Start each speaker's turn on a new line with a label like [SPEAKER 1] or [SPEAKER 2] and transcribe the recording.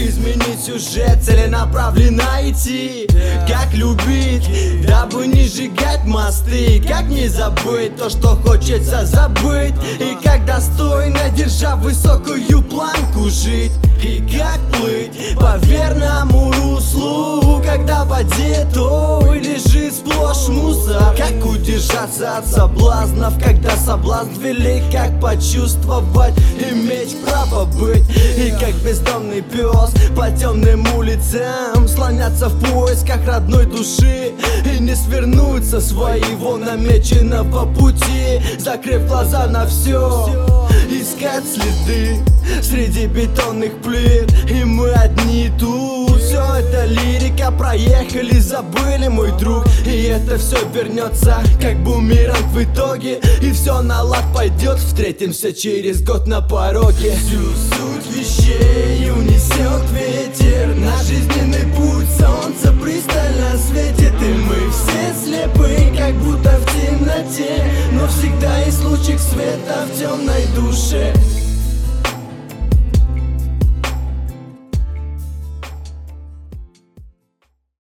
[SPEAKER 1] изменить сюжет, целенаправленно идти. Как любить, дабы не сжигать мосты. Как не забыть то, что хочется забыть. И как достойно, держа высокую планку, жить. И как плыть по верному руслу, когда в воде той лежит сплошь мусор. Как удержаться от соблазнов, когда соблазн велик. Как почувствовать, иметь право быть. И как бездомный пес по темным улицам слоняться в поисках родной души. И не свернуть со своего намеченного пути, закрыв глаза на все, искать следы среди бетонных плит. И мы одни тут. Все это лирика, проехали, забыли, мой друг. И это все вернется, как бумеранг в итоге. И все на лад пойдет, встретимся через год на пороге. Всю суть вещей унесет ветер. Наш жизненный путь, солнце пристально светит. И мы все слепы, как будто в темноте. Но всегда есть лучик света в темной душе.